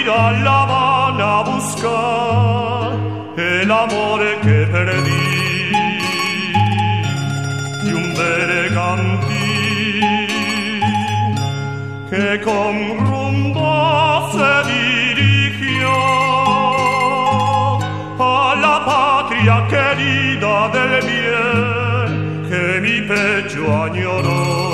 vida la van a buscar, el amor que perdí, y un bergantín que con rumbo se dirigió a la patria querida del bien que mi pecho añoró.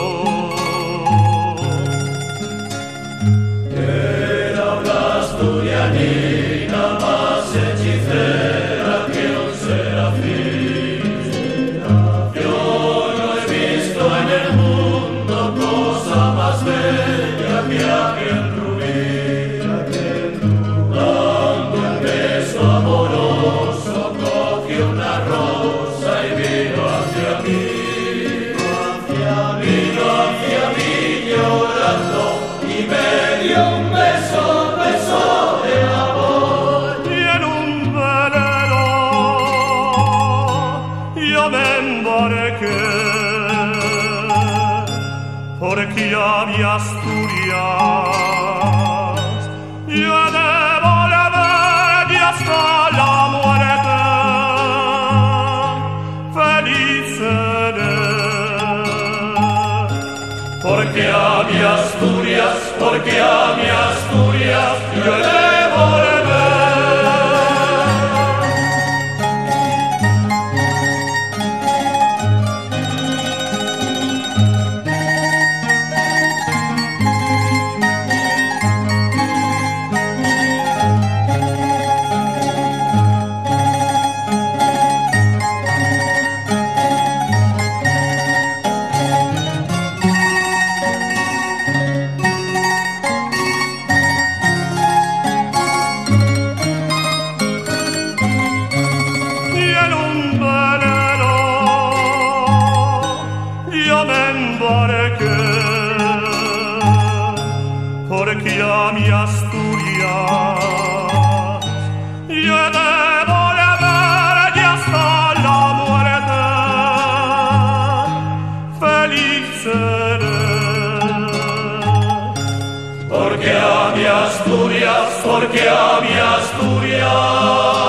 Asturianina más hechicera que un serafín. Yo no he visto en el mundo cosa más bella que aquel rubí. Dando un beso amoroso cogió una rosa y vino hacia mí. Vino hacia mí llorando y me dio un beso. Porque a mi Asturias yo he de volver y hasta la muerte feliz seré. Porque a mi Asturias yo he de volver. Porque a mi Asturias yo he de volver y hasta la muerte feliz seré. Porque a mi Asturias